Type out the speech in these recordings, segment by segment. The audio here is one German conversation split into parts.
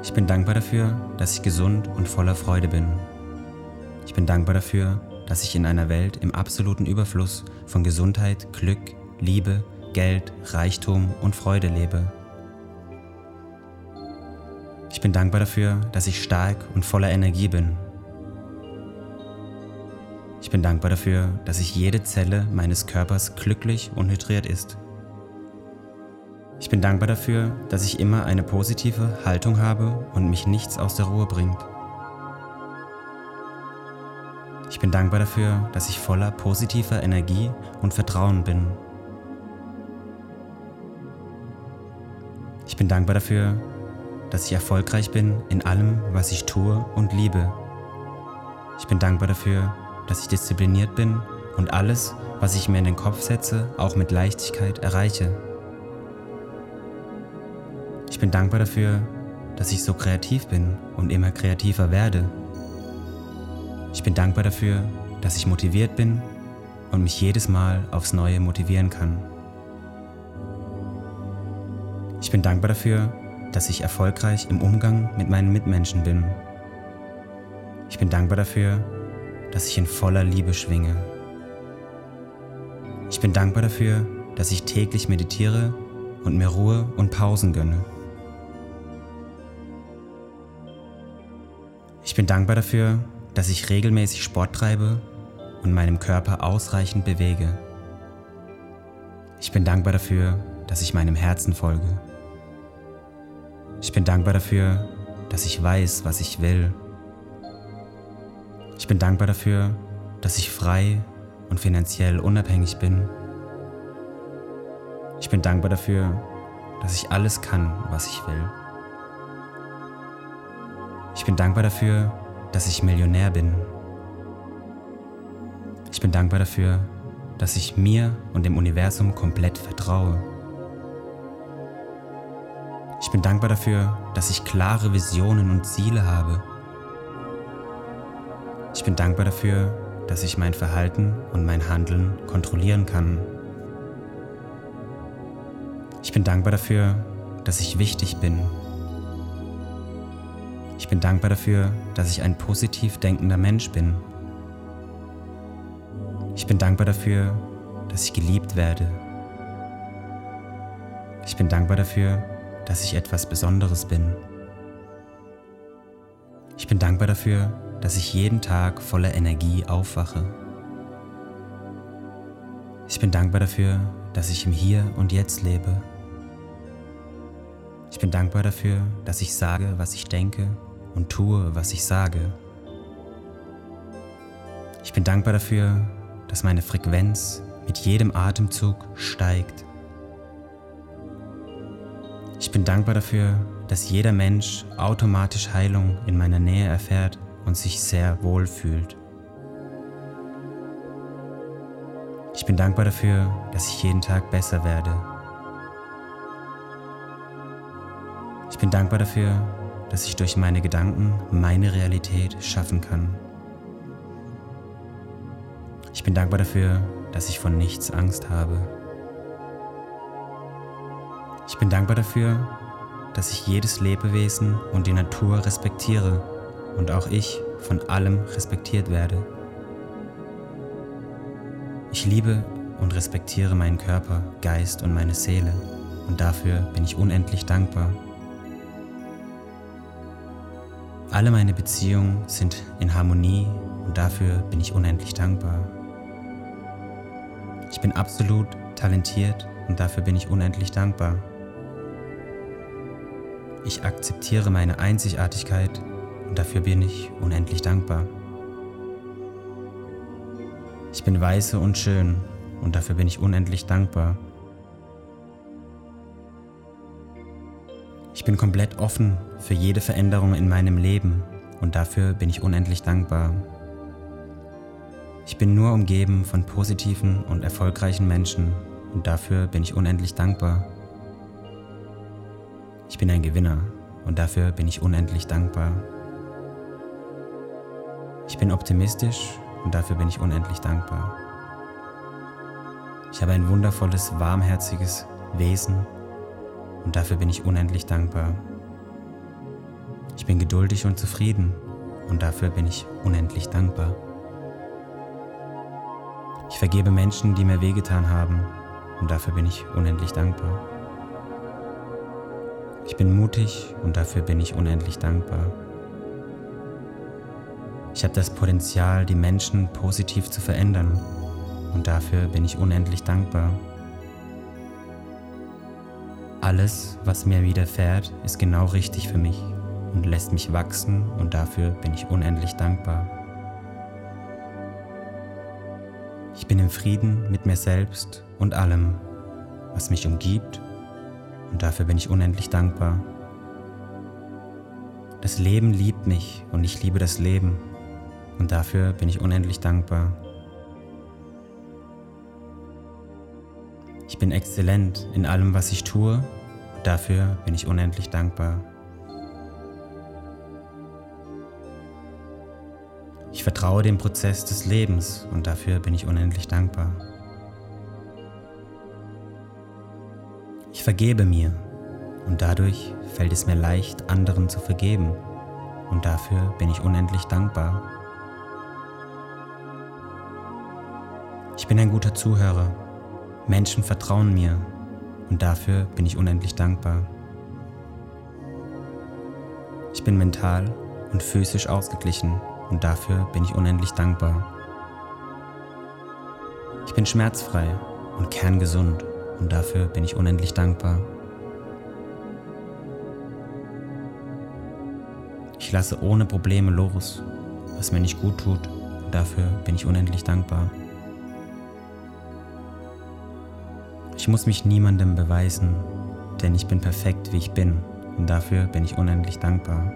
Ich bin dankbar dafür, dass ich gesund und voller Freude bin. Ich bin dankbar dafür, dass ich in einer Welt im absoluten Überfluss von Gesundheit, Glück, Liebe, Geld, Reichtum und Freude lebe. Ich bin dankbar dafür, dass ich stark und voller Energie bin. Ich bin dankbar dafür, dass jede Zelle meines Körpers glücklich und hydriert ist. Ich bin dankbar dafür, dass ich immer eine positive Haltung habe und mich nichts aus der Ruhe bringt. Ich bin dankbar dafür, dass ich voller positiver Energie und Vertrauen bin. Ich bin dankbar dafür, dass ich erfolgreich bin in allem, was ich tue und liebe. Ich bin dankbar dafür, dass ich diszipliniert bin und alles, was ich mir in den Kopf setze, auch mit Leichtigkeit erreiche. Ich bin dankbar dafür, dass ich so kreativ bin und immer kreativer werde. Ich bin dankbar dafür, dass ich motiviert bin und mich jedes Mal aufs Neue motivieren kann. Ich bin dankbar dafür, dass ich erfolgreich im Umgang mit meinen Mitmenschen bin. Ich bin dankbar dafür, dass ich in voller Liebe schwinge. Ich bin dankbar dafür, dass ich täglich meditiere und mir Ruhe und Pausen gönne. Ich bin dankbar dafür, dass ich regelmäßig Sport treibe und meinem Körper ausreichend bewege. Ich bin dankbar dafür, dass ich meinem Herzen folge. Ich bin dankbar dafür, dass ich weiß, was ich will. Ich bin dankbar dafür, dass ich frei und finanziell unabhängig bin. Ich bin dankbar dafür, dass ich alles kann, was ich will. Ich bin dankbar dafür, dass ich Millionär bin. Ich bin dankbar dafür, dass ich mir und dem Universum komplett vertraue. Ich bin dankbar dafür, dass ich klare Visionen und Ziele habe. Ich bin dankbar dafür, dass ich mein Verhalten und mein Handeln kontrollieren kann. Ich bin dankbar dafür, dass ich wichtig bin. Ich bin dankbar dafür, dass ich ein positiv denkender Mensch bin. Ich bin dankbar dafür, dass ich geliebt werde. Ich bin dankbar dafür, dass ich etwas Besonderes bin. Ich bin dankbar dafür, dass ich jeden Tag voller Energie aufwache. Ich bin dankbar dafür, dass ich im Hier und Jetzt lebe. Ich bin dankbar dafür, dass ich sage, was ich denke und tue, was ich sage. Ich bin dankbar dafür, dass meine Frequenz mit jedem Atemzug steigt. Ich bin dankbar dafür, dass jeder Mensch automatisch Heilung in meiner Nähe erfährt und sich sehr wohl fühlt. Ich bin dankbar dafür, dass ich jeden Tag besser werde. Ich bin dankbar dafür, dass ich durch meine Gedanken meine Realität schaffen kann. Ich bin dankbar dafür, dass ich von nichts Angst habe. Ich bin dankbar dafür, dass ich jedes Lebewesen und die Natur respektiere und auch ich von allem respektiert werde. Ich liebe und respektiere meinen Körper, Geist und meine Seele und dafür bin ich unendlich dankbar. Alle meine Beziehungen sind in Harmonie und dafür bin ich unendlich dankbar. Ich bin absolut talentiert und dafür bin ich unendlich dankbar. Ich akzeptiere meine Einzigartigkeit und dafür bin ich unendlich dankbar. Ich bin weise und schön und dafür bin ich unendlich dankbar. Ich bin komplett offen für jede Veränderung in meinem Leben und dafür bin ich unendlich dankbar. Ich bin nur umgeben von positiven und erfolgreichen Menschen und dafür bin ich unendlich dankbar. Ich bin ein Gewinner und dafür bin ich unendlich dankbar. Ich bin optimistisch und dafür bin ich unendlich dankbar. Ich habe ein wundervolles, warmherziges Wesen und dafür bin ich unendlich dankbar. Ich bin geduldig und zufrieden und dafür bin ich unendlich dankbar. Ich vergebe Menschen, die mir wehgetan haben und dafür bin ich unendlich dankbar. Ich bin mutig und dafür bin ich unendlich dankbar. Ich habe das Potenzial, die Menschen positiv zu verändern und dafür bin ich unendlich dankbar. Alles, was mir widerfährt, ist genau richtig für mich und lässt mich wachsen und dafür bin ich unendlich dankbar. Ich bin im Frieden mit mir selbst und allem, was mich umgibt und dafür bin ich unendlich dankbar. Das Leben liebt mich und ich liebe das Leben und dafür bin ich unendlich dankbar. Ich bin exzellent in allem, was ich tue und dafür bin ich unendlich dankbar. Ich vertraue dem Prozess des Lebens und dafür bin ich unendlich dankbar. Ich vergebe mir und dadurch fällt es mir leicht, anderen zu vergeben und dafür bin ich unendlich dankbar. Ich bin ein guter Zuhörer. Menschen vertrauen mir und dafür bin ich unendlich dankbar. Ich bin mental und physisch ausgeglichen und dafür bin ich unendlich dankbar. Ich bin schmerzfrei und kerngesund und dafür bin ich unendlich dankbar. Ich lasse ohne Probleme los, was mir nicht gut tut und dafür bin ich unendlich dankbar. Ich muss mich niemandem beweisen, denn ich bin perfekt, wie ich bin und dafür bin ich unendlich dankbar.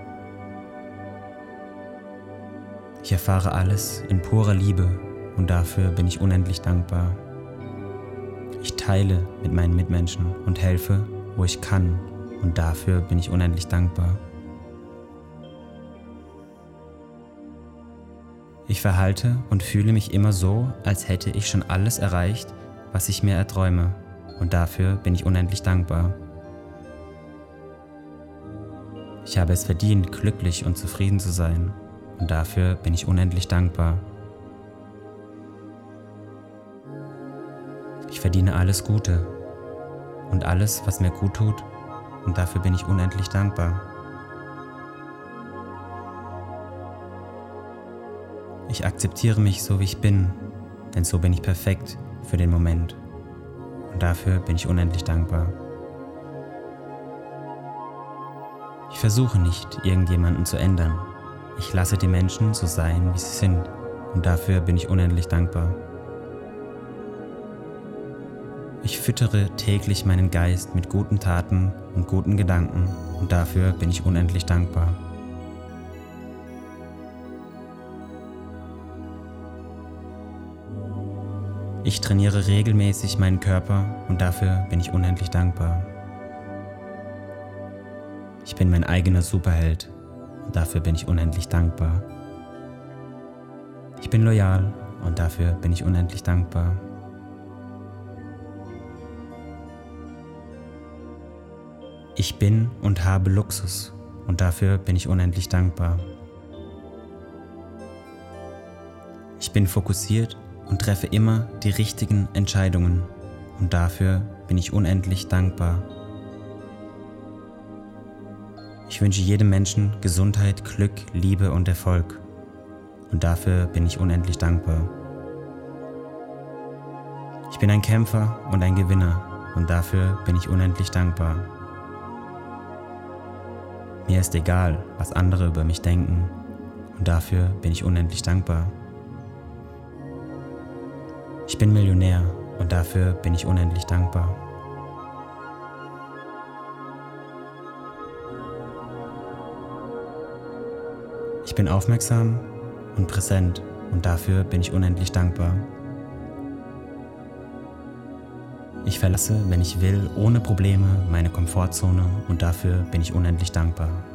Ich erfahre alles in purer Liebe und dafür bin ich unendlich dankbar. Ich teile mit meinen Mitmenschen und helfe, wo ich kann und dafür bin ich unendlich dankbar. Ich verhalte und fühle mich immer so, als hätte ich schon alles erreicht, was ich mir erträume und dafür bin ich unendlich dankbar. Ich habe es verdient, glücklich und zufrieden zu sein und dafür bin ich unendlich dankbar. Ich verdiene alles Gute und alles, was mir gut tut und dafür bin ich unendlich dankbar. Ich akzeptiere mich so, wie ich bin, denn so bin ich perfekt für den Moment und dafür bin ich unendlich dankbar. Ich versuche nicht, irgendjemanden zu ändern. Ich lasse die Menschen so sein, wie sie sind und dafür bin ich unendlich dankbar. Ich füttere täglich meinen Geist mit guten Taten und guten Gedanken und dafür bin ich unendlich dankbar. Ich trainiere regelmäßig meinen Körper und dafür bin ich unendlich dankbar. Ich bin mein eigener Superheld und dafür bin ich unendlich dankbar. Ich bin loyal und dafür bin ich unendlich dankbar. Ich bin und habe Luxus und dafür bin ich unendlich dankbar. Ich bin fokussiert und treffe immer die richtigen Entscheidungen und dafür bin ich unendlich dankbar. Ich wünsche jedem Menschen Gesundheit, Glück, Liebe und Erfolg und dafür bin ich unendlich dankbar. Ich bin ein Kämpfer und ein Gewinner und dafür bin ich unendlich dankbar. Mir ist egal, was andere über mich denken und dafür bin ich unendlich dankbar. Ich bin Millionär und dafür bin ich unendlich dankbar. Ich bin aufmerksam und präsent und dafür bin ich unendlich dankbar. Ich verlasse, wenn ich will, ohne Probleme meine Komfortzone und dafür bin ich unendlich dankbar.